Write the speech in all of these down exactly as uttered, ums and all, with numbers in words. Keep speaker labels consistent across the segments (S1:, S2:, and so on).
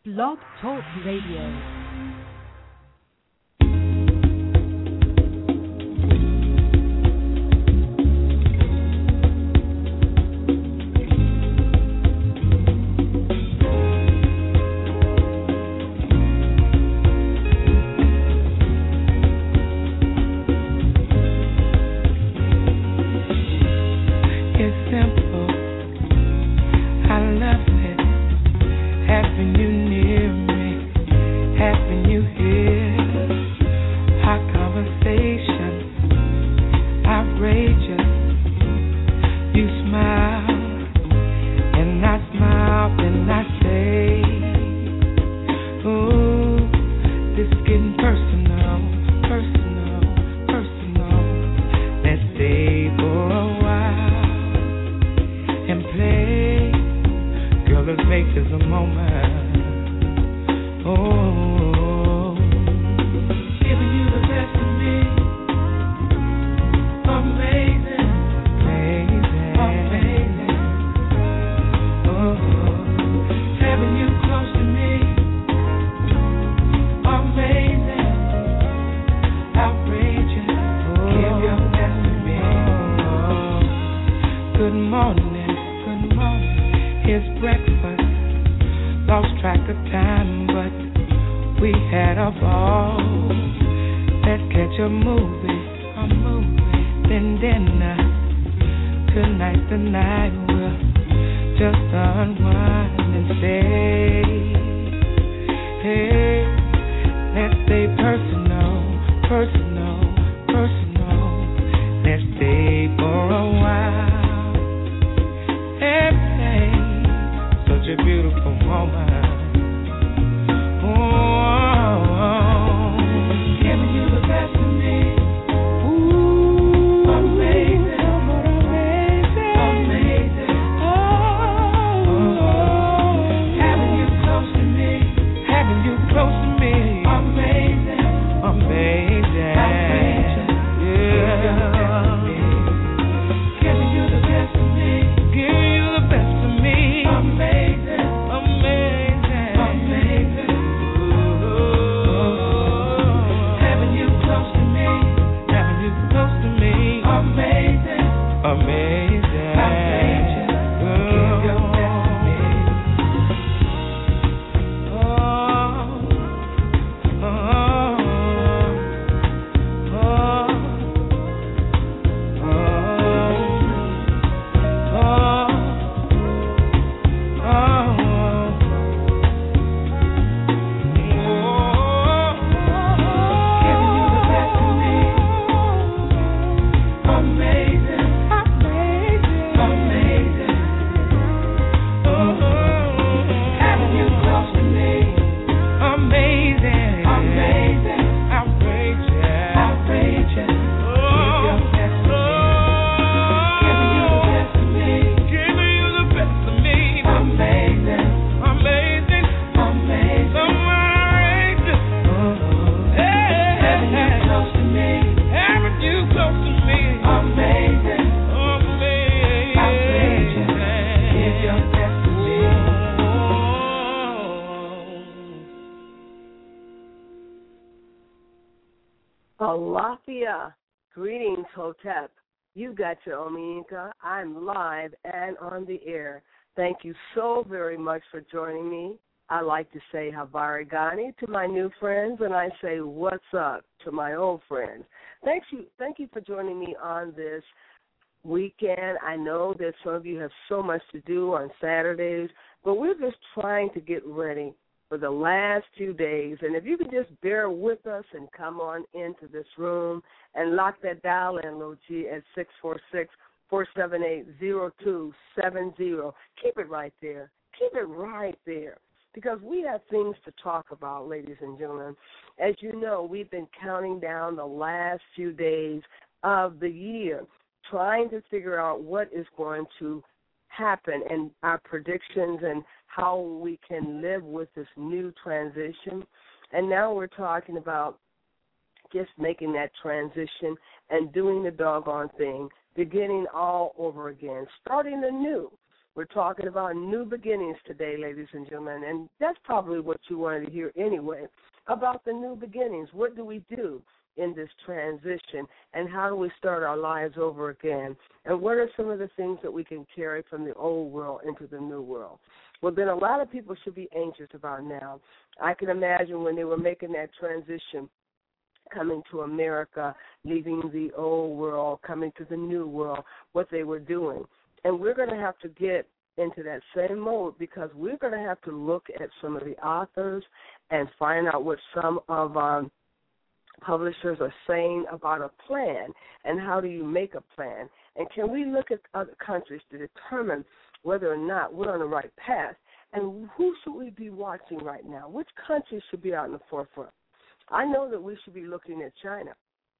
S1: Blog Talk Radio.
S2: Alafia, greetings, Hotep. You got your Omiinka. I'm live and on the air. Thank you so very much for joining me. I like to say Habari Gani to my new friends, and I say what's up to my old friends. Thank you, thank you for joining me on this weekend. I know that some of you have so much to do on Saturdays, but we're just trying to get ready for the last few days. And if you can just bear with us and come on into this room and lock that dial in, Lil G, at six four six, four seven eight, zero two seven zero. Keep it right there. Keep it right there. Because we have things to talk about, ladies and gentlemen. As you know, we've been counting down the last few days of the year, trying to figure out what is going to happen and our predictions and how we can live with this new transition. And now we're talking about just making that transition and doing the doggone thing, beginning all over again, starting anew. We're talking about new beginnings today, ladies and gentlemen, and that's probably what you wanted to hear anyway, about the new beginnings. What do we do in this transition, and how do we start our lives over again? And what are some of the things that we can carry from the old world into the new world? Well, then a lot of people should be anxious about now. I can imagine when they were making that transition, coming to America, leaving the old world, coming to the new world, what they were doing. And we're going to have to get into that same mode because we're going to have to look at some of the authors and find out what some of our publishers are saying about a plan and how do you make a plan. And can we look at other countries to determine whether or not we're on the right path? And who should we be watching right now? Which countries should be out in the forefront? I know that we should be looking at China.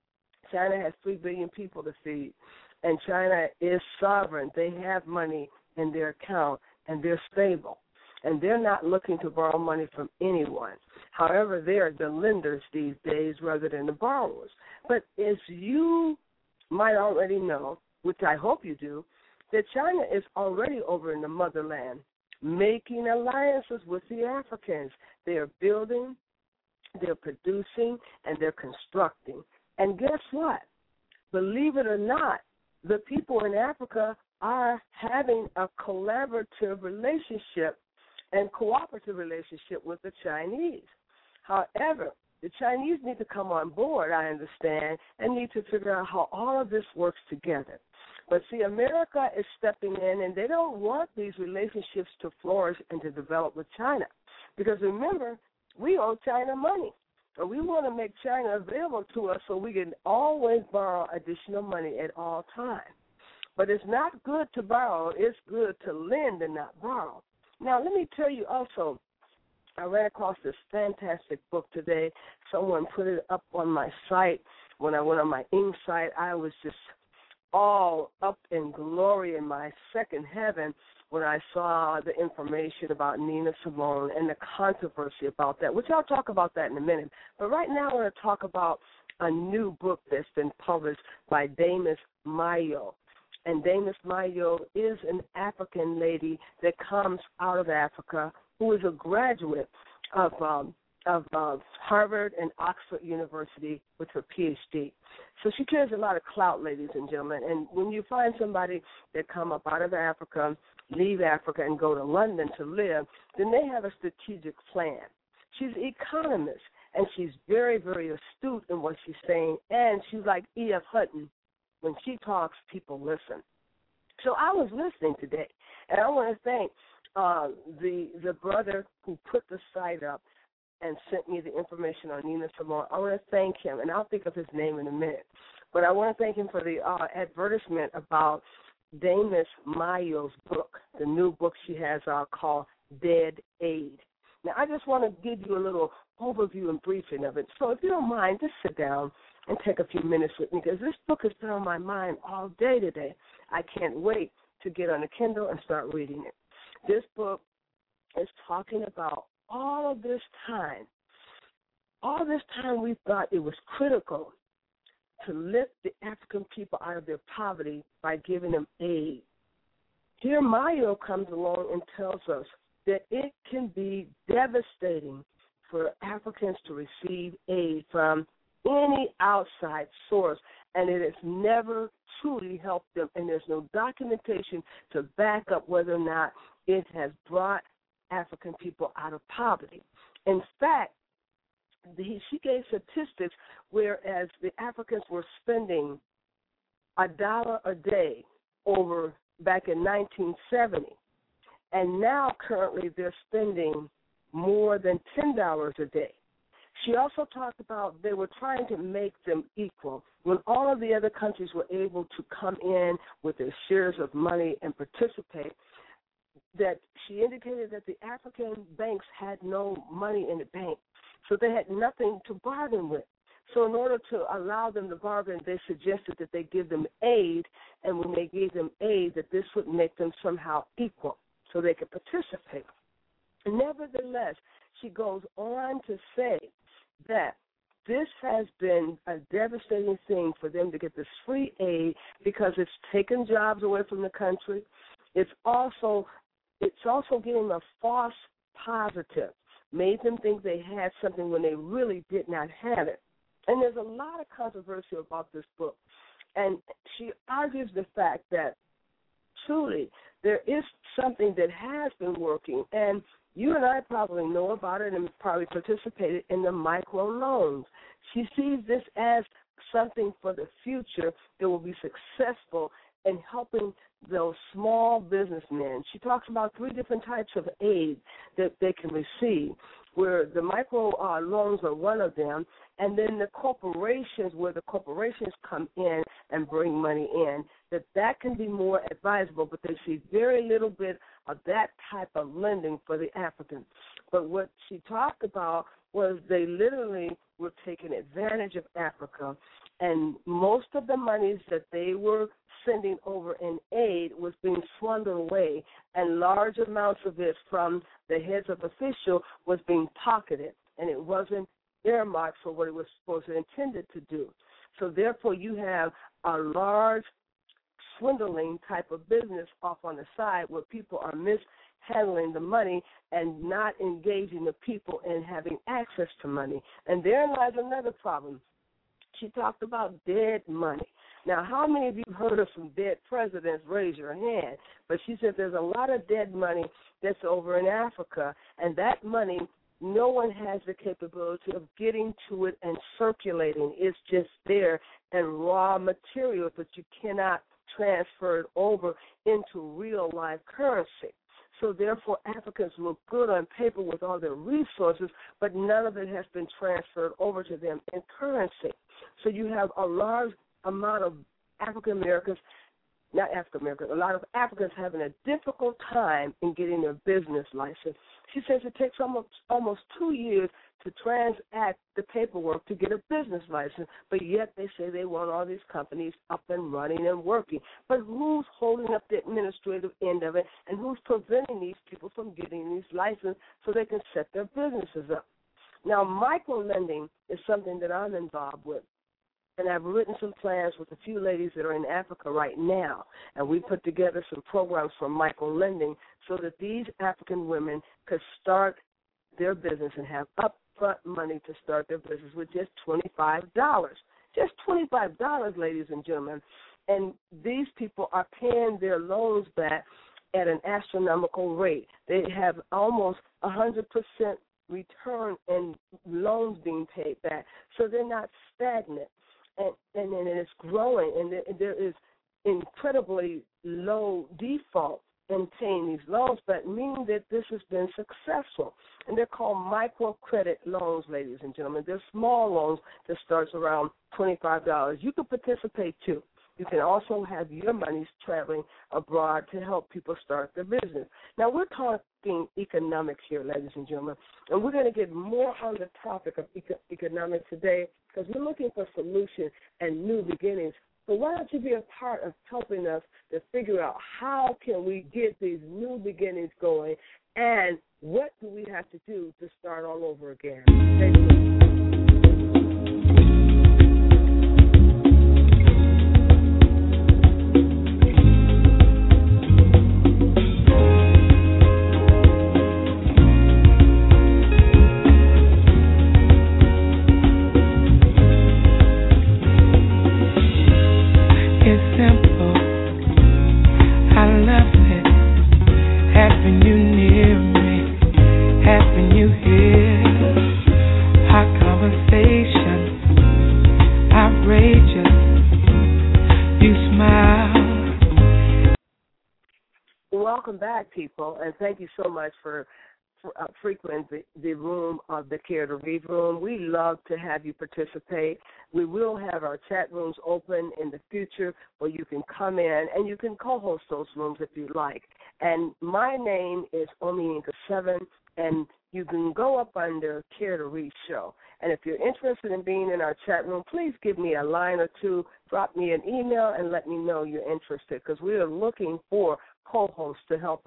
S2: China has three billion people to feed, and China is sovereign. They have money in their account, and they're stable, and they're not looking to borrow money from anyone. However, they're the lenders these days rather than the borrowers. But as you might already know, which I hope you do, that China is already over in the motherland, making alliances with the Africans. They are building, they're producing, and they're constructing. And guess what? Believe it or not, the people in Africa are having a collaborative relationship and cooperative relationship with the Chinese. However, the Chinese need to come on board, I understand, and need to figure out how all of this works together. But see, America is stepping in, and they don't want these relationships to flourish and to develop with China. Because remember, we owe China money, and we want to make China available to us so we can always borrow additional money at all times. But it's not good to borrow. It's good to lend and not borrow. Now, let me tell you also, I ran across this fantastic book today. Someone put it up on my site. When I went on my Ing site, I was just all up in glory in my second heaven when I saw the information about Nina Simone and the controversy about that, which I'll talk about that in a minute. But right now I want to talk about a new book that's been published by Damis Mayo. And Damis Mayo is an African lady that comes out of Africa who is a graduate of um, of uh, Harvard and Oxford University with her P H D. So she carries a lot of clout, ladies and gentlemen. And when you find somebody that come up out of Africa, leave Africa, and go to London to live, then they have a strategic plan. She's an economist, and she's very, very astute in what she's saying, and she's like E F. Hutton. When she talks, people listen. So I was listening today, and I want to thank uh, the the brother who put the site up and sent me the information on Nina Simone. I want to thank him, and I'll think of his name in a minute. But I want to thank him for the uh, advertisement about Damis Mayo's book, the new book she has uh, called Dead Aid. Now, I just want to give you a little overview and briefing of it. So if you don't mind, just sit down and take a few minutes with me, because this book has been on my mind all day today. I can't wait to get on the Kindle and start reading it. This book is talking about all of this time, all this time we thought it was critical to lift the African people out of their poverty by giving them aid. Here Mayo comes along and tells us that it can be devastating for Africans to receive aid from any outside source, and it has never truly helped them, and there's no documentation to back up whether or not it has brought African people out of poverty. In fact, the, she gave statistics whereas the Africans were spending a dollar a day over back in nineteen seventy, and now currently they're spending more than ten dollars a day. She also talked about they were trying to make them equal. When all of the other countries were able to come in with their shares of money and participate, that she indicated that the African banks had no money in the bank, so they had nothing to bargain with. So in order to allow them to bargain, they suggested that they give them aid, and when they gave them aid, that this would make them somehow equal so they could participate. Nevertheless, she goes on to say that this has been a devastating thing for them to get this free aid because it's taken jobs away from the country. It's also it's also giving them a false positive, made them think they had something when they really did not have it. And there's a lot of controversy about this book. And she argues the fact that truly there is something that has been working. And you and I probably know about it and probably participated in the microloans. She sees this as something for the future that will be successful in helping those small businessmen. She talks about three different types of aid that they can receive, where the micro uh, loans are one of them, and then the corporations, where the corporations come in and bring money in, that that can be more advisable, but they see very little bit of that type of lending for the Africans. But what she talked about was they literally were taking advantage of Africa, and most of the monies that they were sending over in aid was being swindled away, and large amounts of it from the heads of official was being pocketed, and it wasn't earmarked for what it was supposed to intended to do. So therefore, you have a large swindling type of business off on the side where people are mishandling the money and not engaging the people in having access to money. And therein lies another problem. She talked about dead money. Now, how many of you heard of some dead presidents? Raise your hand. But she said there's a lot of dead money that's over in Africa, and that money, no one has the capability of getting to it and circulating. It's just there in raw material, but you cannot transfer it over into real life currency. So therefore, Africans look good on paper with all their resources, but none of it has been transferred over to them in currency. So you have a large amount of African Americans, not African Americans, a lot of Africans having a difficult time in getting their business license. She says it takes almost almost two years to transact the paperwork to get a business license, but yet they say they want all these companies up and running and working. But who's holding up the administrative end of it, and who's preventing these people from getting these licenses so they can set their businesses up? Now, micro-lending is something that I'm involved with, and I've written some plans with a few ladies that are in Africa right now, and we put together some programs for micro-lending so that these African women could start their business and have upfront money to start their business with just twenty-five dollars. Just twenty-five dollars, ladies and gentlemen. And these people are paying their loans back at an astronomical rate. They have almost one hundred percent return in loans being paid back, so they're not stagnant. And, and, and it's growing, and there, there is incredibly low default in paying these loans, but meaning that this has been successful. And they're called microcredit loans, ladies and gentlemen. They're small loans that starts around twenty-five dollars. You can participate, too. You can also have your monies traveling abroad to help people start their business. Now, we're talking economics here, ladies and gentlemen, and we're going to get more on the topic of eco- economics today because we're looking for solutions and new beginnings. So why don't you be a part of helping us to figure out how can we get these new beginnings going, and what do we have to do to start all over again? Stay tuned. Welcome back, people, and thank you so much for, for uh, frequenting the, the room of the Care to Read room. We love to have you participate. We will have our chat rooms open in the future where you can come in and you can co-host those rooms if you like. And my name is Omi Inka seven, and you can go up under Care to Read Show. And if you're interested in being in our chat room, please give me a line or two, drop me an email, and let me know you're interested, because we are looking for co-hosts to help us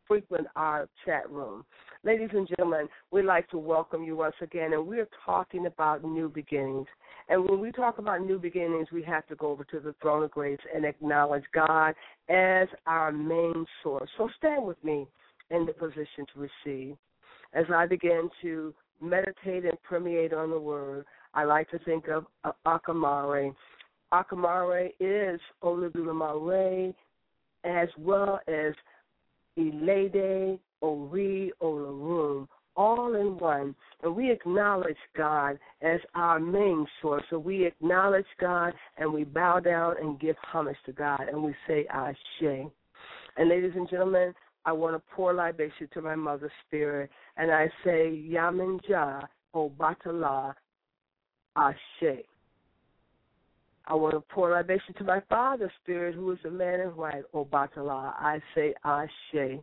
S2: frequent our chat room. Ladies and gentlemen, we'd like to welcome you once again, and we're talking about new beginnings. And when we talk about new beginnings, we have to go over to the throne of grace and acknowledge God as our main source. So stand with me in the position to receive. As I begin to meditate and permeate on the word, I like to think of uh, Akamare. Akamare is Oludumare as well as Elede, Ori, Olarum, all in one. And we acknowledge God as our main source. So we acknowledge God and we bow down and give homage to God and we say Ashe. And ladies and gentlemen, I want to pour libation to my mother's spirit, and I say Yaminja Obatala Ashe. I want to pour libation to my father's spirit, who is a man in white, Obatala. I say Ashe.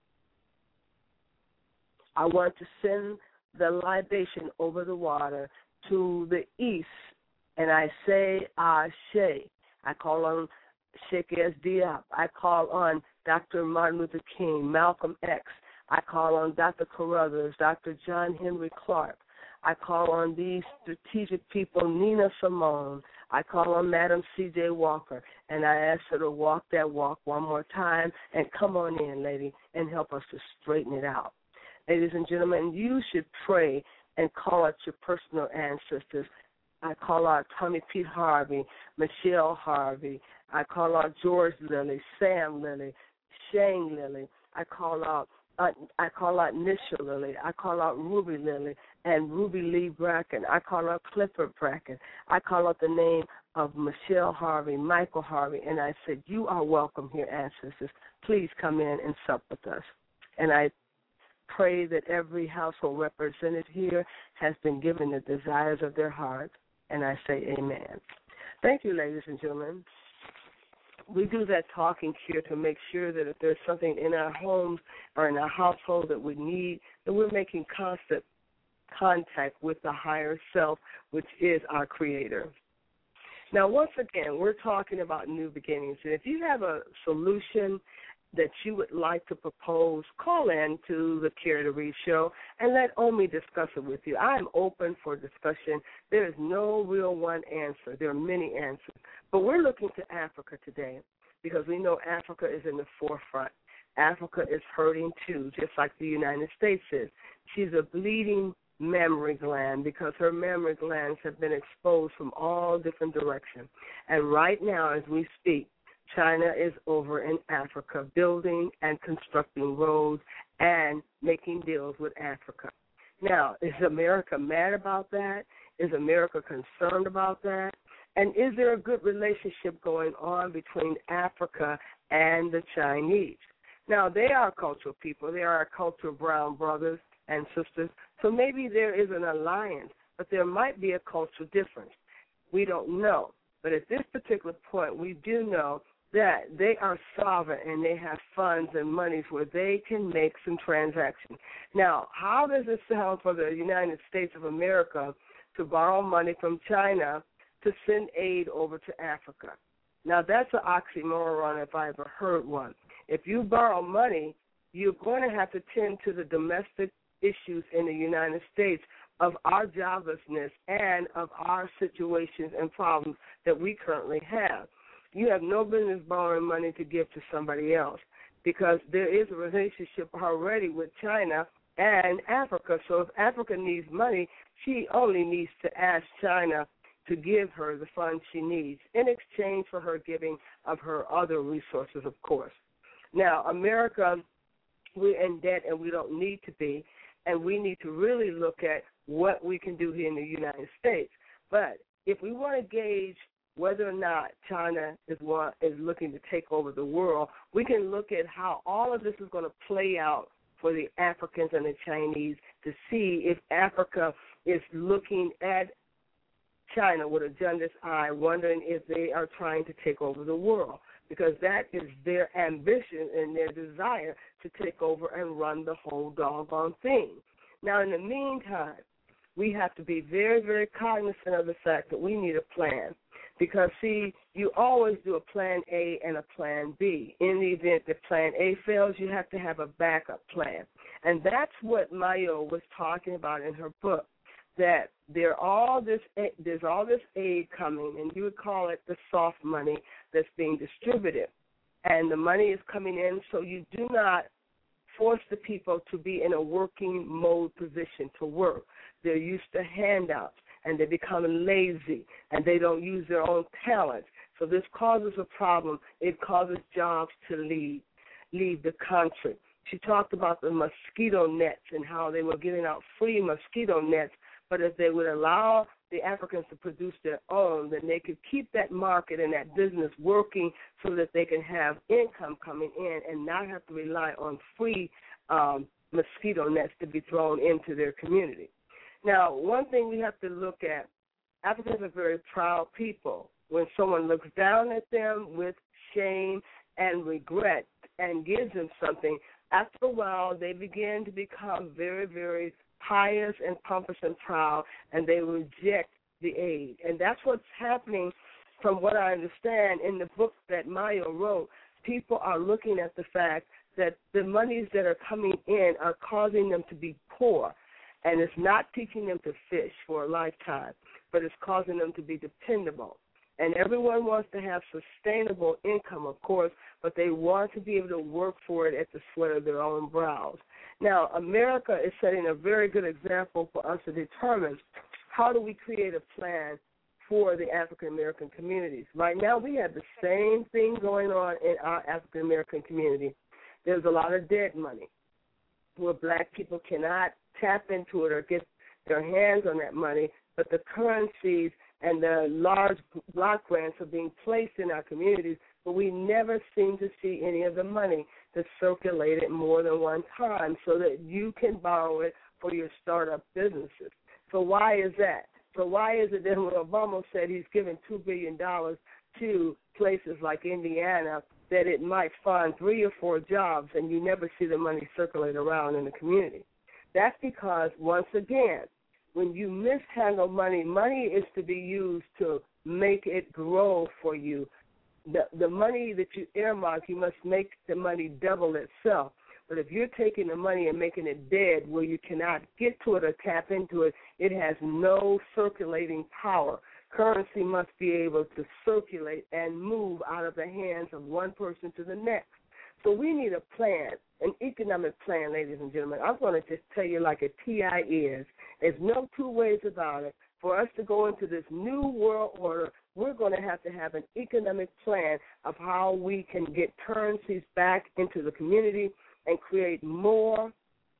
S2: I want to send the libation over the water to the east, and I say Ashe. I call on Sheikh S. Diop. I call on Doctor Martin Luther King, Malcolm X. I call on Doctor Carruthers, Doctor John Henry Clark. I call on these strategic people, Nina Simone. I call on Madam C J Walker, and I ask her to walk that walk one more time and come on in, lady, and help us to straighten it out. Ladies and gentlemen, you should pray and call out your personal ancestors. I call out Tommy Pete Harvey, Michelle Harvey. I call out George Lilly, Sam Lilly, Shane Lilly. I call out uh, I call out Nisha Lilly. I call out Ruby Lilly and Ruby Lee Bracken. I call out Clifford Bracken. I call out the name of Michelle Harvey, Michael Harvey, and I said, you are welcome here, ancestors. Please come in and sup with us. And I pray that every household represented here has been given the desires of their heart, and I say amen. Thank you, ladies and gentlemen. We do that talking here to make sure that if there's something in our homes or in our household that we need, that we're making constant contact with the higher self, which is our Creator. Now, once again, we're talking about new beginnings. And if you have a solution that you would like to propose, call in to the Care to Read show and let Omi discuss it with you. I'm open for discussion. There is no real one answer. There are many answers. But we're looking to Africa today because we know Africa is in the forefront. Africa is hurting too, just like the United States is. She's a bleeding mammary gland because her mammary glands have been exposed from all different directions. And right now, as we speak, China is over in Africa building and constructing roads and making deals with Africa. Now, is America mad about that? Is America concerned about that? And is there a good relationship going on between Africa and the Chinese? Now, they are cultural people. They are our cultural brown brothers and sisters. So maybe there is an alliance, but there might be a cultural difference. We don't know. But at this particular point, we do know that they are sovereign and they have funds and monies where they can make some transactions. Now, how does it sound for the United States of America to borrow money from China to send aid over to Africa? Now, that's an oxymoron if I ever heard one. If you borrow money, you're going to have to tend to the domestic issues in the United States of our joblessness and of our situations and problems that we currently have. You have no business borrowing money to give to somebody else because there is a relationship already with China and Africa. So if Africa needs money, she only needs to ask China to give her the funds she needs in exchange for her giving of her other resources, of course. Now, America, we're in debt and we don't need to be, and we need to really look at what we can do here in the United States. But if we want to gauge whether or not China is one, is looking to take over the world, we can look at how all of this is going to play out for the Africans and the Chinese to see if Africa is looking at China with a jaundiced eye, wondering if they are trying to take over the world, because that is their ambition and their desire to take over and run the whole doggone thing. Now, in the meantime, we have to be very, very cognizant of the fact that we need a plan. Because, see, you always do a plan A and a plan B. In the event that plan A fails, you have to have a backup plan. And that's what Mayo was talking about in her book, that there all this there's all this aid coming, and you would call it the soft money that's being distributed. And the money is coming in, so you do not force the people to be in a working mode position to work. They're used to handouts, and they become lazy, and they don't use their own talents. So this causes a problem. It causes jobs to leave, leave the country. She talked about the mosquito nets and how they were giving out free mosquito nets, but if they would allow the Africans to produce their own, then they could keep that market and that business working so that they can have income coming in and not have to rely on free um, mosquito nets to be thrown into their community. Now, one thing we have to look at, Africans are very proud people. When someone looks down at them with shame and regret and gives them something, after a while they begin to become very, very pious and pompous and proud, and they reject the aid. And that's what's happening from what I understand in the book that Mayo wrote. People are looking at the fact that the monies that are coming in are causing them to be poor, and it's not teaching them to fish for a lifetime, but it's causing them to be dependable. And everyone wants to have sustainable income, of course, but they want to be able to work for it at the sweat of their own brows. Now, America is setting a very good example for us to determine how do we create a plan for the African-American communities. Right now, we have the same thing going on in our African-American community. There's a lot of dead money where black people cannot tap into it or get their hands on that money, but the currencies and the large block grants are being placed in our communities, but we never seem to see any of the money that's circulated more than one time so that you can borrow it for your startup businesses. So why is that? So why is it that when Obama said he's giving two billion dollars to places like Indiana, that it might fund three or four jobs and you never see the money circulate around in the community? That's because, once again, when you mishandle money, money is to be used to make it grow for you. The, the money that you earmark, you must make the money double itself. But if you're taking the money and making it dead where you cannot get to it or tap into it, it has no circulating power. Currency must be able to circulate and move out of the hands of one person to the next. So we need a plan, an economic plan, ladies and gentlemen. I'm going to just tell you like a T I is. There's no two ways about it. For us to go into this new world order, we're going to have to have an economic plan of how we can get currencies back into the community and create more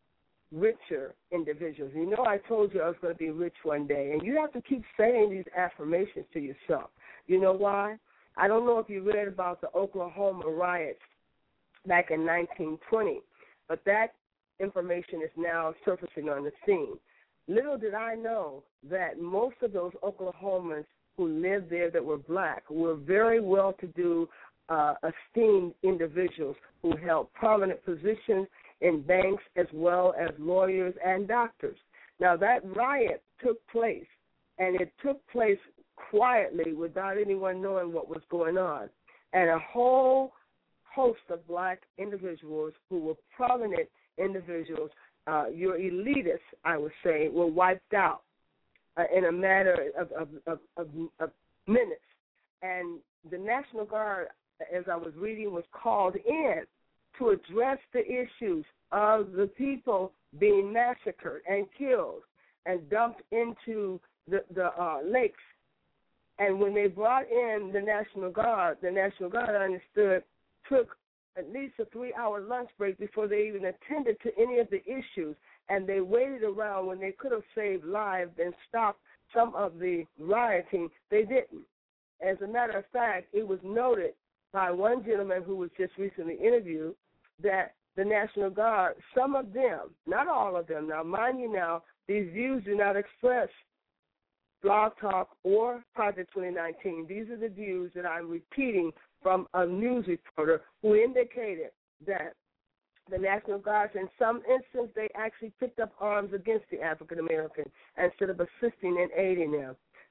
S2: richer individuals. You know, I told you I was going to be rich one day, and you have to keep saying these affirmations to yourself. You know why? I don't know if you read about the Oklahoma riots back in nineteen twenty, but that information is now surfacing on the scene. Little did I know that most of those Oklahomans who lived there that were black were very well-to-do, uh, esteemed individuals who held prominent positions in banks as well as lawyers and doctors. Now, that riot took place, and it took place quietly without anyone knowing what was going on. And a whole host of black individuals who were prominent individuals, uh, your elitists, I would say, were wiped out uh, in a matter of, of, of, of, of minutes. And the National Guard, as I was reading, was called in to address the issues of the people being massacred and killed and dumped into the, the uh, lakes. And when they brought in the National Guard, the National Guard, I understood, took at least a three-hour lunch break before they even attended to any of the issues, and they waited around when they could have saved lives and stopped some of the rioting. They didn't. As a matter of fact, it was noted by one gentleman who was just recently interviewed that the National Guard, some of them, not all of them, now mind you now, these views do not express Blog Talk or Project twenty nineteen. These are the views that I'm repeating from a news reporter who indicated that the National Guards, in some instances, they actually picked up arms against the African Americans instead of assisting and aiding them.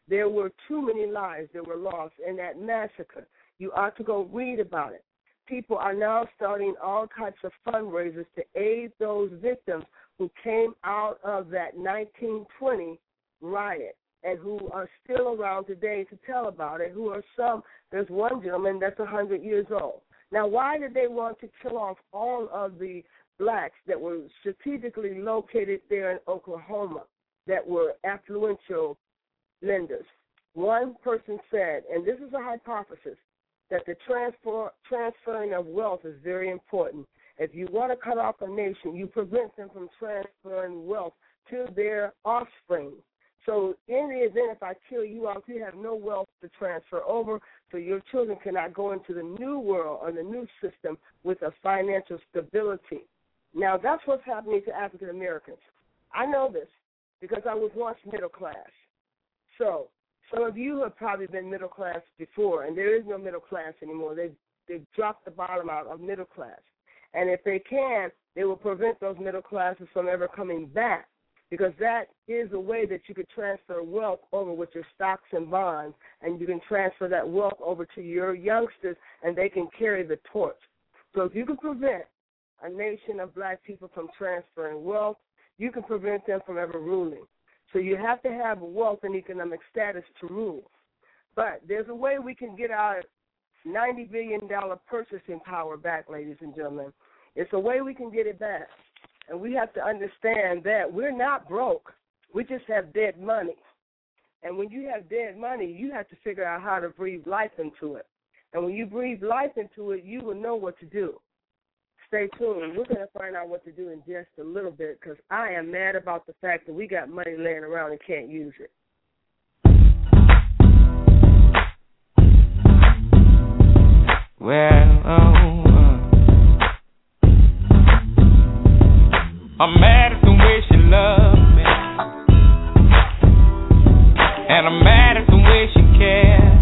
S2: There were too many lives that were lost in that massacre. You ought to go read about it. People are now starting all types of fundraisers to aid those victims who came out of that nineteen twenty riot and who are still around today to tell about it, who are some, there's one gentleman that's one hundred years old. Now, why did they want to kill off all of the blacks that were strategically located there in Oklahoma that were affluential lenders? One person said, and this is a hypothesis, that the transfer, transferring of wealth is very important. If you want to cut off a nation, you prevent them from transferring wealth to their offspring. So in the event if I kill you off, you have no wealth to transfer over, so your children cannot go into the new world or the new system with a financial stability. Now, that's what's happening to African Americans. I know this because I was once middle class. So some of you have probably been middle class before, and there is no middle class anymore. They've, they've dropped the bottom out of middle class. And if they can, they will prevent those middle classes from ever coming back, because that is a way that you could transfer wealth over with your stocks and bonds, and you can transfer that wealth over to your youngsters, and they can carry the torch. So if you can prevent a nation of black people from transferring wealth, you can prevent them from ever ruling. So you have to have wealth and economic status to rule. But there's a way we can get our ninety billion dollars purchasing power back, ladies and gentlemen. It's a way we can get it back. And we have to understand that we're not broke. We just have dead money. And when you have dead money, you have to figure out how to breathe life into it. And when you breathe life into it, you will know what to do. Stay tuned. We're going to find out what to do in just a little bit, because I am mad about the fact that we got money laying around and can't use it.
S3: Well, oh, uh, I'm mad at the way she loves me, and I'm mad at the way she cares.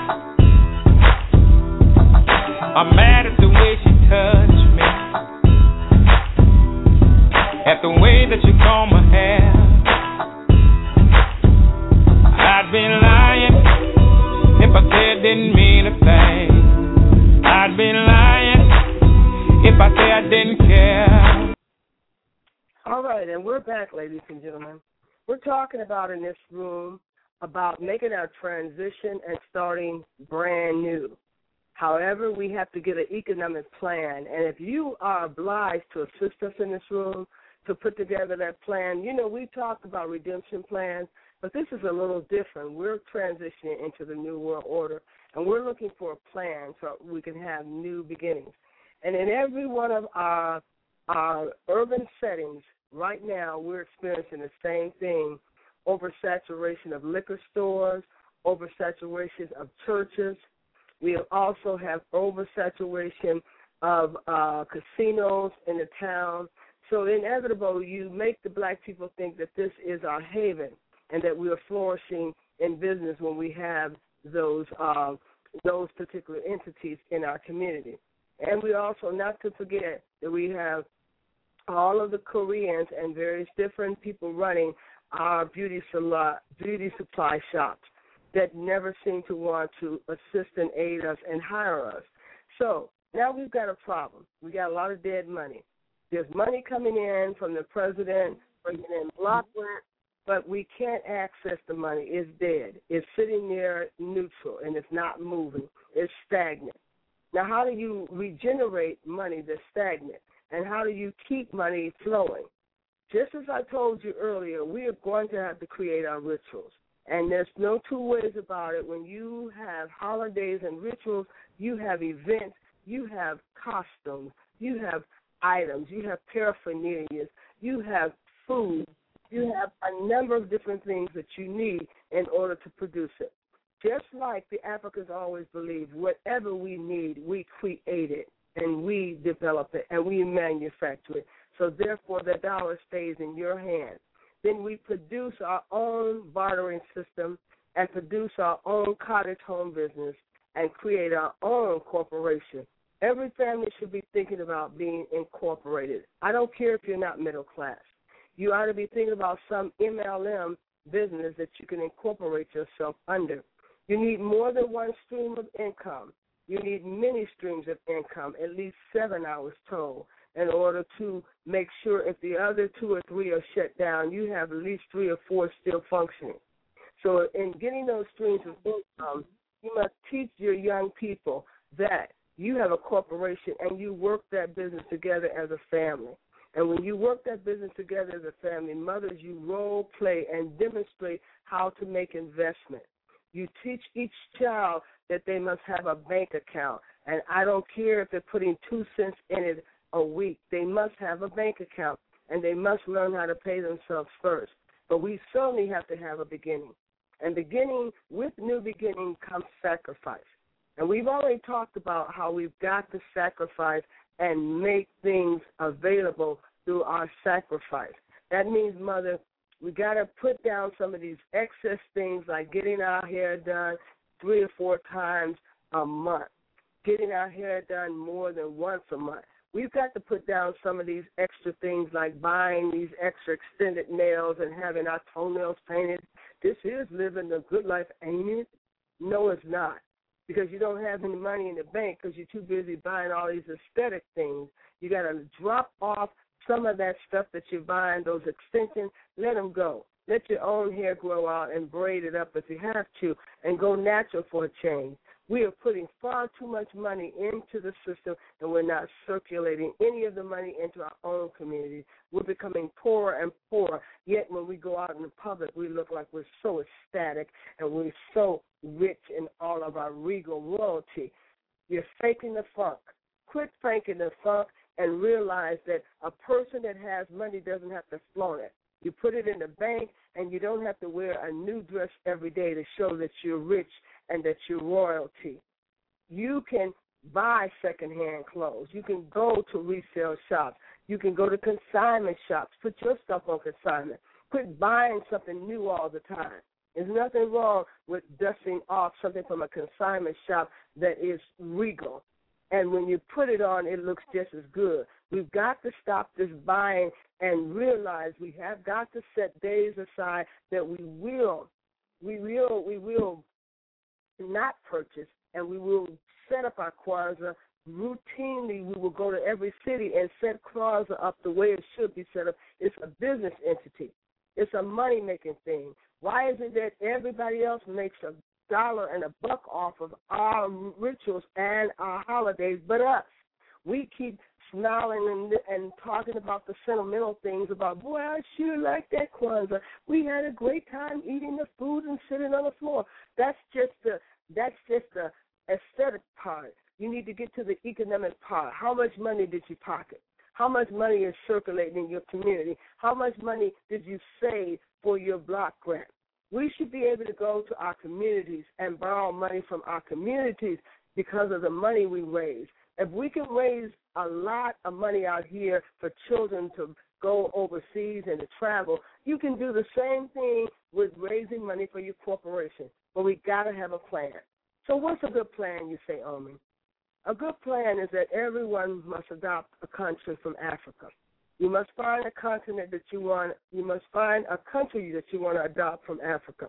S3: I'm mad at the way she touched me, at the way that you comb my hair. I'd be lying if I said didn't mean a thing. I'd be lying if I said I didn't care.
S2: All right, and we're back, ladies and gentlemen. We're talking about in this room about making our transition and starting brand new. However, we have to get an economic plan, and if you are obliged to assist us in this room to put together that plan, you know, we talked about redemption plans, but this is a little different. We're transitioning into the New World Order, and we're looking for a plan so we can have new beginnings. And in every one of our, our urban settings, right now we're experiencing the same thing: oversaturation of liquor stores, oversaturation of churches. We also have oversaturation of uh, casinos in the town. So inevitably, you make the black people think that this is our haven and that we are flourishing in business when we have those uh, those particular entities in our community. And we also, not to forget, that we have all of the Koreans and various different people running our beauty salon, beauty supply shops that never seem to want to assist and aid us and hire us. So now we've got a problem. We got a lot of dead money. There's money coming in from the president, bringing in block rent, but we can't access the money. It's dead. It's sitting there neutral, and it's not moving. It's stagnant. Now, how do you regenerate money that's stagnant, and how do you keep money flowing? Just as I told you earlier, we are going to have to create our rituals. And there's no two ways about it. When you have holidays and rituals, you have events, you have costumes, you have items, you have paraphernalia, you have food, you have a number of different things that you need in order to produce it. Just like the Africans always believed, whatever we need, we create it, and we develop it, and we manufacture it. So therefore, the dollar stays in your hands. Then we produce our own bartering system and produce our own cottage home business and create our own corporation. Every family should be thinking about being incorporated. I don't care if you're not middle class. You ought to be thinking about some M L M business that you can incorporate yourself under. You need more than one stream of income. You need many streams of income, at least seven hours total, in order to make sure if the other two or three are shut down, you have at least three or four still functioning. So in getting those streams of income, you must teach your young people that you have a corporation and you work that business together as a family. And when you work that business together as a family, mothers, you role play and demonstrate how to make investment. You teach each child that they must have a bank account. And I don't care if they're putting two cents in it a week. They must have a bank account, and they must learn how to pay themselves first. But we certainly have to have a beginning. And beginning, with new beginning comes sacrifice. And we've already talked about how we've got to sacrifice and make things available through our sacrifice. That means, Mother, we got to put down some of these excess things like getting our hair done three or four times a month, getting our hair done more than once a month. We've got to put down some of these extra things like buying these extra extended nails and having our toenails painted. This is living the good life, ain't it? No, it's not, because you don't have any money in the bank because you're too busy buying all these aesthetic things. You got to drop off some of that stuff that you're buying, those extensions. Let them go. Let your own hair grow out and braid it up if you have to, and go natural for a change. We are putting far too much money into the system, and we're not circulating any of the money into our own community. We're becoming poorer and poorer, yet when we go out in the public, we look like we're so ecstatic and we're so rich in all of our regal royalty. You're faking the funk. Quit faking the funk and realize that a person that has money doesn't have to flaunt it. You put it in the bank, and you don't have to wear a new dress every day to show that you're rich and that you're royalty. You can buy secondhand clothes. You can go to resale shops. You can go to consignment shops. Put your stuff on consignment. Quit buying something new all the time. There's nothing wrong with dusting off something from a consignment shop that is regal. And when you put it on, it looks just as good. We've got to stop this buying and realize we have got to set days aside that we will, we will, we will not purchase, and we will set up our Kwanzaa routinely. We will go to every city and set Kwanzaa up the way it should be set up. It's a business entity. It's a money-making thing. Why is it that everybody else makes a dollar and a buck off of our rituals and our holidays but us? We keep smiling and, and talking about the sentimental things about, boy, I sure like that Kwanzaa. We had a great time eating the food and sitting on the floor. That's just the that's just the aesthetic part. You need to get to the economic part. How much money did you pocket? How much money is circulating in your community? How much money did you save for your block grant? We should be able to go to our communities and borrow money from our communities because of the money we raise. If we can raise a lot of money out here for children to go overseas and to travel, you can do the same thing with raising money for your corporation. But we got to have a plan. So what's a good plan, you say, Omi? A good plan is that everyone must adopt a country from Africa. You must find a continent that you want. You must find a country that you want to adopt from Africa.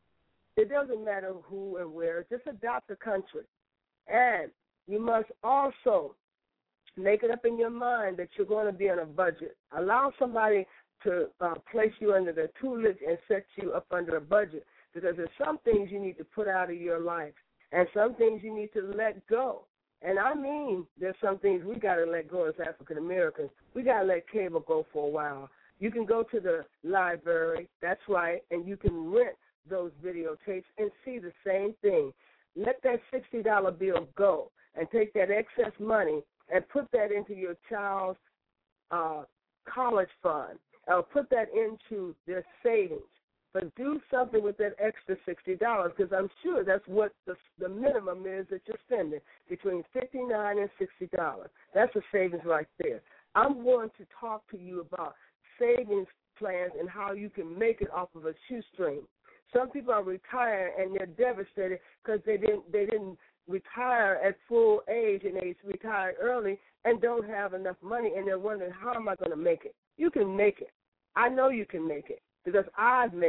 S2: It doesn't matter who and where. Just adopt a country. And you must also make it up in your mind that you're going to be on a budget. Allow somebody to uh, place you under their tutelage and set you up under a budget, because there's some things you need to put out of your life and some things you need to let go. And I mean, there's some things we got to let go as African Americans. We got to let cable go for a while. You can go to the library, that's right, and you can rent those videotapes and see the same thing. Let that sixty dollar bill go and take that excess money and put that into your child's uh, college fund, or put that into their savings. But do something with that extra sixty dollars, because I'm sure that's what the, the minimum is that you're spending, between fifty-nine dollars and sixty dollars. That's a savings right there. I'm going to talk to you about savings plans and how you can make it off of a shoestring. Some people are retired and they're devastated because they didn't they didn't retire at full age, and they retired early and don't have enough money, and they're wondering, how am I going to make it? You can make it. I know you can make it, because I've made it,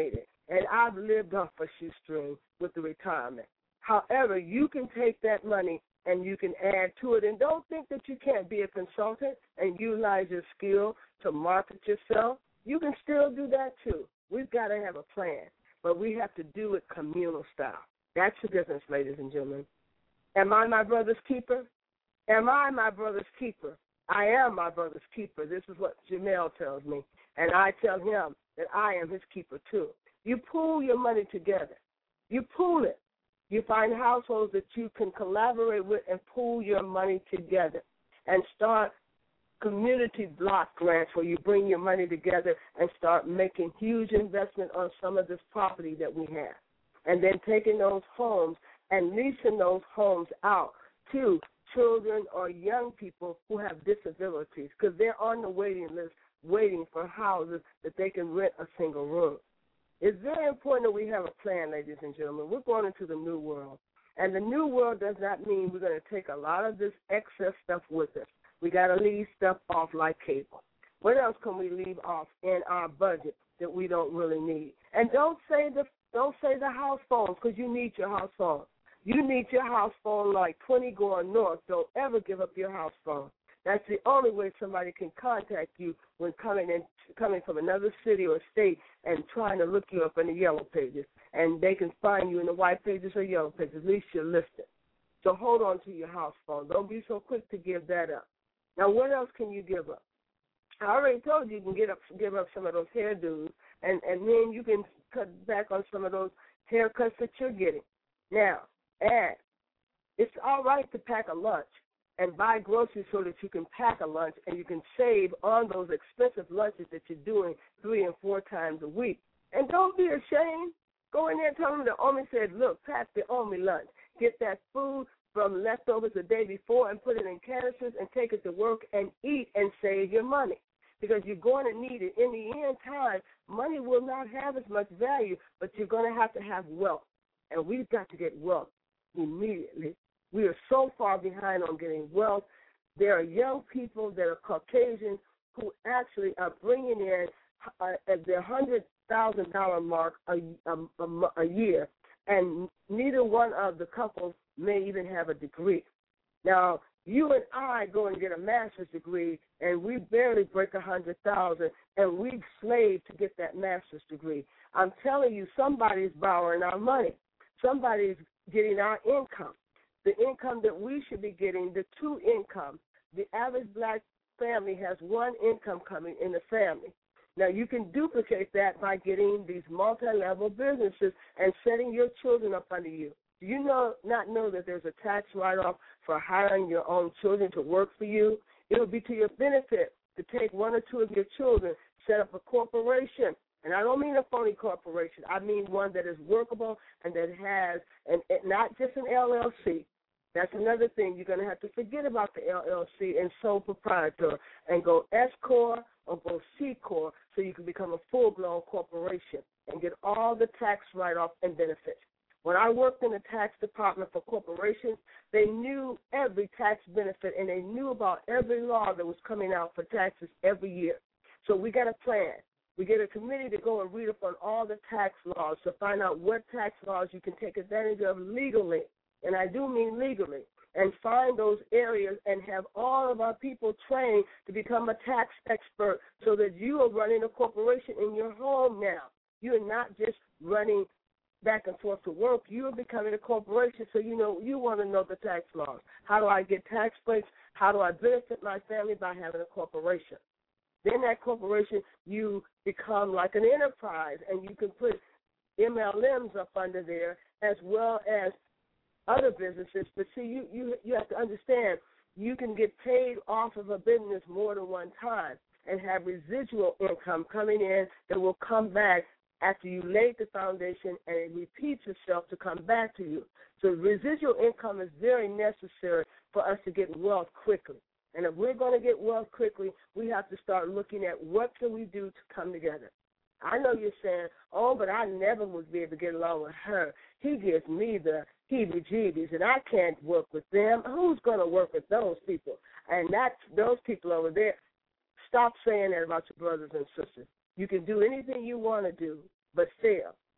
S2: and I've lived off a shoestring with the retirement. However, you can take that money and you can add to it. And don't think that you can't be a consultant and utilize your skill to market yourself. You can still do that too. We've got to have a plan, but we have to do it communal style. That's the difference, ladies and gentlemen. Am I my brother's keeper? Am I my brother's keeper? I am my brother's keeper. This is what Jamel tells me, and I tell him that I am his keeper too. You pool your money together. You pool it. You find households that you can collaborate with and pool your money together and start community block grants where you bring your money together and start making huge investment on some of this property that we have, and then taking those homes and leasing those homes out to children or young people who have disabilities, because they're on the waiting list waiting for houses that they can rent a single room. It's very important that we have a plan, ladies and gentlemen. We're going into the new world, and the new world does not mean we're going to take a lot of this excess stuff with us. We got to leave stuff off like cable. What else can we leave off in our budget that we don't really need? And don't say the don't say the house phones, because you need your house phone. You need your house phone like twenty going north. Don't ever give up your house phone. That's the only way somebody can contact you when coming in, coming from another city or state and trying to look you up in the yellow pages. And they can find you in the white pages or yellow pages. At least you're listed. So hold on to your house phone. Don't be so quick to give that up. Now, what else can you give up? I already told you you can get up, give up some of those hairdos, and, and then you can cut back on some of those haircuts that you're getting. Now, and it's all right to pack a lunch and buy groceries so that you can pack a lunch and you can save on those expensive lunches that you're doing three and four times a week. And don't be ashamed. Go in there and tell them the Omi said, look, pack the Omi lunch. Get that food from leftovers the day before and put it in canisters and take it to work and eat and save your money, because you're going to need it. In the end time, money will not have as much value, but you're going to have to have wealth, and we've got to get wealth immediately. We are so far behind on getting wealth. There are young people that are Caucasian who actually are bringing in uh, at the one hundred thousand dollars mark a, a, a, a year, and neither one of the couples may even have a degree. Now, you and I go and get a master's degree, and we barely break one hundred thousand dollars, and we've slaved to get that master's degree. I'm telling you, somebody's borrowing our money. Somebody's getting our income. The income that we should be getting, the two income. The average black family has one income coming in the family. Now, you can duplicate that by getting these multi-level businesses and setting your children up under you. Do you know not know that there's a tax write-off for hiring your own children to work for you? It would be to your benefit to take one or two of your children, set up a corporation. And I don't mean a phony corporation. I mean one that is workable and that has an, not just an L L C. That's another thing. You're going to have to forget about the L L C and sole proprietor and go S Corp or go C Corp so you can become a full-blown corporation and get all the tax write-off and benefits. When I worked in the tax department for corporations, they knew every tax benefit and they knew about every law that was coming out for taxes every year. So we got a plan. We get a committee to go and read up on all the tax laws to find out what tax laws you can take advantage of legally, and I do mean legally, and find those areas and have all of our people trained to become a tax expert so that you are running a corporation in your home now. You are not just running back and forth to work. You are becoming a corporation, so you know you want to know the tax laws. How do I get tax breaks? How do I benefit my family by having a corporation? Then that corporation, you become like an enterprise, and you can put M L Ms up under there as well as other businesses. But see, you, you, you have to understand, you can get paid off of a business more than one time and have residual income coming in that will come back after you laid the foundation, and it repeats itself to come back to you. So residual income is very necessary for us to get wealth quickly. And if we're going to get wealth quickly, we have to start looking at what can we do to come together. I know you're saying, oh, but I never would be able to get along with her. He gives me the heebie-jeebies, and I can't work with them. Who's going to work with those people? And that's those people over there. Stop saying that about your brothers and sisters. You can do anything you want to do, but fail.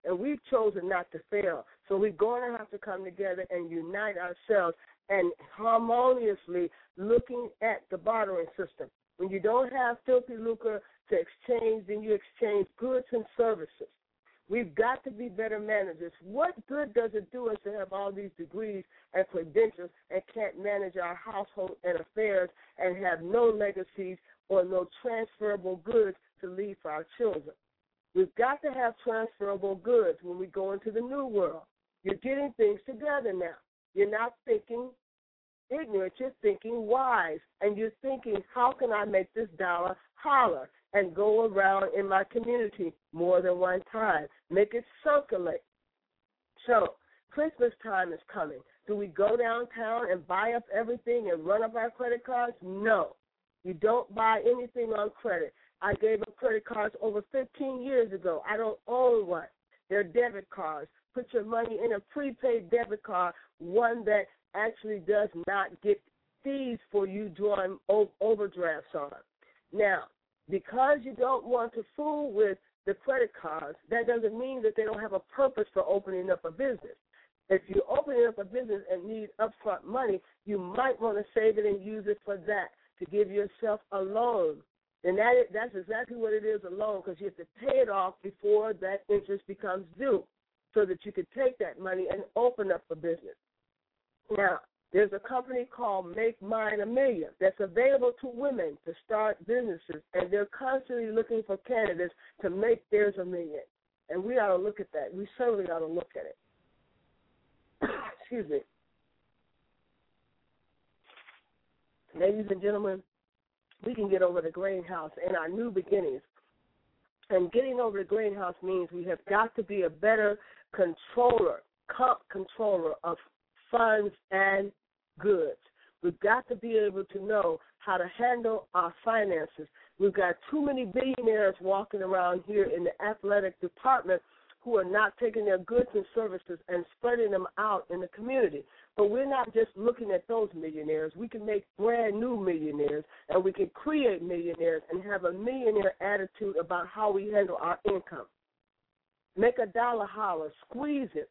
S2: and we've chosen not to fail. So we're going to have to come together and unite ourselves and harmoniously looking at the bartering system. When you don't have filthy lucre to exchange, then you exchange goods and services. We've got to be better managers. What good does it do us to have all these degrees and credentials and can't manage our household and affairs and have no legacies or no transferable goods to leave for our children? We've got to have transferable goods when we go into the new world. You're getting things together now. You're not thinking ignorant, you're thinking wise, and you're thinking, how can I make this dollar holler and go around in my community more than one time, make it circulate. So Christmas time is coming. Do we go downtown and buy up everything and run up our credit cards? No. You don't buy anything on credit. I gave up credit cards over fifteen years ago. I don't own one. They're debit cards. Put your money in a prepaid debit card, one that actually does not get fees for you drawing overdrafts on. Now, because you don't want to fool with the credit cards, that doesn't mean that they don't have a purpose for opening up a business. If you're opening up a business and need upfront money, you might want to save it and use it for that, to give yourself a loan. And that is, that's exactly what it is, a loan, because you have to pay it off before that interest becomes due so that you can take that money and open up a business. Now, there's a company called Make Mine a Million that's available to women to start businesses, and they're constantly looking for candidates to make theirs a million. And we ought to look at that. We certainly ought to look at it. Excuse me. Ladies and gentlemen, we can get over the greenhouse in our new beginnings. And getting over the greenhouse means we have got to be a better controller, comp controller of funds and goods. We've got to be able to know how to handle our finances. We've got too many billionaires walking around here in the athletic department who are not taking their goods and services and spreading them out in the community. But we're not just looking at those millionaires. We can make brand new millionaires, and we can create millionaires and have a millionaire attitude about how we handle our income. Make a dollar holler, squeeze it.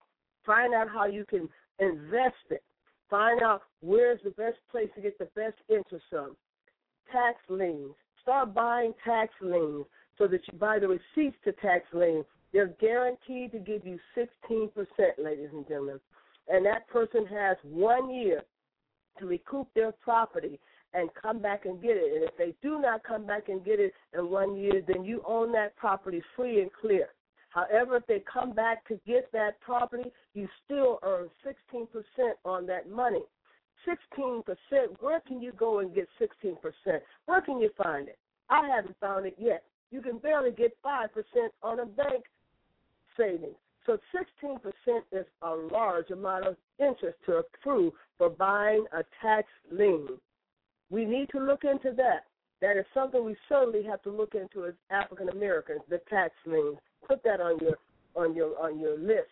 S2: Find out how you can invest it. Find out where's the best place to get the best interest from. Tax liens. Start buying tax liens so that you buy the receipts to tax liens. They're guaranteed to give you sixteen percent, ladies and gentlemen. And that person has one year to recoup their property and come back and get it. And if they do not come back and get it in one year, then you own that property free and clear. However, if they come back to get that property, you still earn sixteen percent on that money. sixteen percent, where can you go and get sixteen percent? Where can you find it? I haven't found it yet. You can barely get five percent on a bank savings. So sixteen percent is a large amount of interest to accrue for buying a tax lien. We need to look into that. That is something we certainly have to look into as African Americans, the tax liens. Put that on your on your on your list.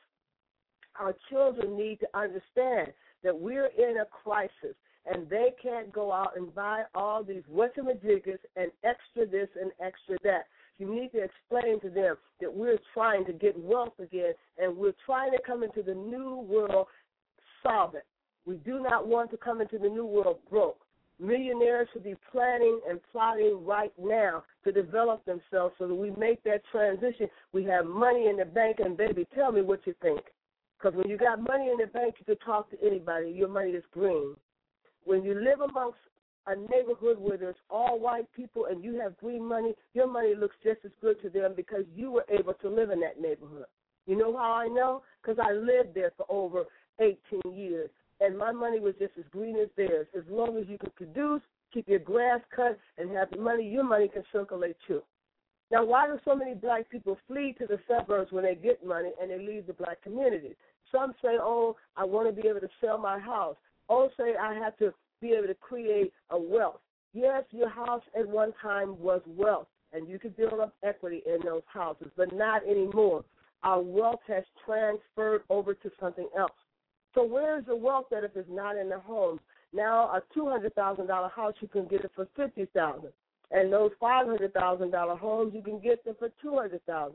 S2: Our children need to understand that we're in a crisis, and they can't go out and buy all these whatchamajiggers and extra this and extra that. You need to explain to them that we're trying to get wealth again, and we're trying to come into the new world solvent. We do not want to come into the new world broke. Millionaires should be planning and plotting right now to develop themselves so that we make that transition. We have money in the bank, and baby, tell me what you think. Because when you got money in the bank, you can talk to anybody. Your money is green. When you live amongst a neighborhood where there's all white people and you have green money, your money looks just as good to them because you were able to live in that neighborhood. You know how I know? Because I lived there for over eighteen years. And my money was just as green as theirs. As long as you can produce, keep your grass cut, and have the money, your money can circulate too. Now, why do so many black people flee to the suburbs when they get money and they leave the black community? Some say, oh, I want to be able to sell my house. Others say I have to be able to create a wealth. Yes, your house at one time was wealth, and you could build up equity in those houses, but not anymore. Our wealth has transferred over to something else. So where is the wealth that if it's not in the homes? Now a two hundred thousand dollars house, you can get it for fifty thousand dollars. And those five hundred thousand dollars homes, you can get them for two hundred thousand dollars.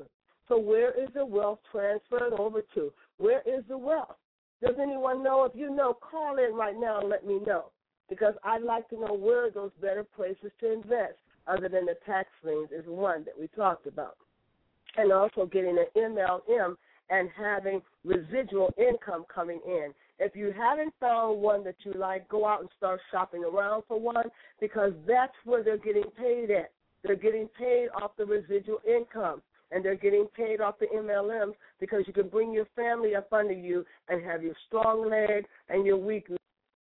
S2: So where is the wealth transferred over to? Where is the wealth? Does anyone know? If you know, call in right now and let me know, because I'd like to know where are those better places to invest other than the tax liens is one that we talked about. And also getting an M L M and having residual income coming in. If you haven't found one that you like, go out and start shopping around for one, because that's where they're getting paid at. They're getting paid off the residual income, and they're getting paid off the M L Ms because you can bring your family up under you and have your strong leg and your weak leg